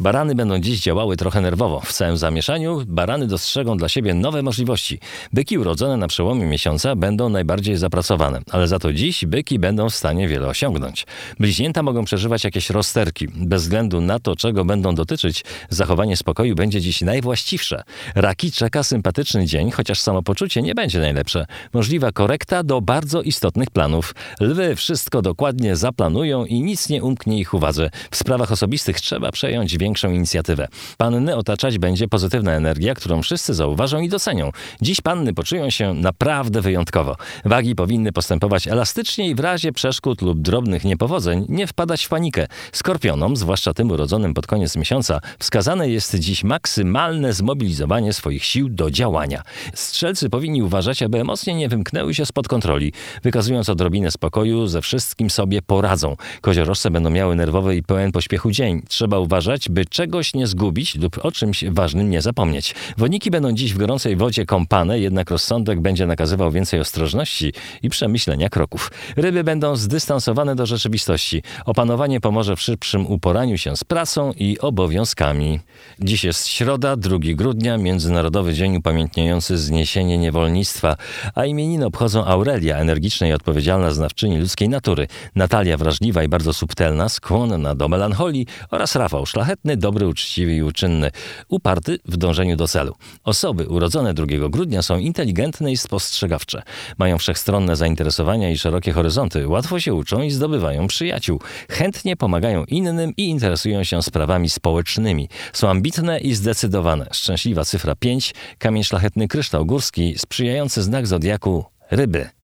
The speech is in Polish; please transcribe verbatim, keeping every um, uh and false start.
Barany będą dziś działały trochę nerwowo. W całym zamieszaniu barany dostrzegą dla siebie nowe możliwości. Byki urodzone na przełomie miesiąca będą najbardziej zapracowane, ale za to dziś byki będą w stanie wiele osiągnąć. Bliźnięta mogą przeżywać jakieś rozterki. Bez względu na to, czego będą dotyczyć, zachowanie spokoju będzie dziś najwłaściwsze. Raki czeka sympatyczny dzień, chociaż samopoczucie nie będzie najlepsze. Możliwa korekta do bardzo istotnych planów. Lwy wszystko dokładnie zaplanują i nic nie umknie ich uwadze. W sprawach osobistych trzeba przejąć większą inicjatywę. Panny otaczać będzie pozytywna energia, którą wszyscy zauważą i docenią. Dziś panny poczują się naprawdę wyjątkowo. Wagi powinny postępować elastycznie i w razie przeszkód lub drobnych niepowodzeń nie wpadać w panikę. Skorpionom, zwłaszcza tym urodzonym pod koniec miesiąca, wskazane jest dziś maksymalne zmobilizowanie swoich sił do działania. Strzelcy powinni uważać, aby emocje nie wymknęły się spod kontroli. Wykazując odrobinę spokoju, ze wszystkim sobie poradzą. Koziorożce będą miały nerwowy i pełen pośpiechu dzień. Trzeba uważać, by czegoś nie zgubić lub o czymś ważnym nie zapomnieć. Wodniki będą dziś w gorącej wodzie kąpane, jednak rozsądek będzie nakazywał więcej ostrożności i przemyślenia kroków. Ryby będą zdystansowane do rzeczywistości. Opanowanie pomoże w szybszym uporaniu się z pracą i obowiązkami. Dziś jest środa, drugiego grudnia, Międzynarodowy Dzień upamiętniający zniesienie niewolnictwa, a imieniny obchodzą Aurelia, energiczna i odpowiedzialna znawczyni ludzkiej natury, Natalia, wrażliwa i bardzo subtelna, skłonna do melancholii oraz Rafał, szlachetny, dobry, uczciwy i uczynny, uparty w dążeniu do celu. Osoby urodzone drugiego grudnia są inteligentne i spostrzegawcze. Mają wszechstronne zainteresowania i szerokie horyzonty, łatwo się uczą i zdobywają przyjaciół. Chętnie pomagają innym i interesują się sprawami społecznymi. Są ambitne i zdecydowane. Szczęśliwa cyfra pięć, kamień szlachetny kryształ górski, sprzyjający znak zodiaku ryby.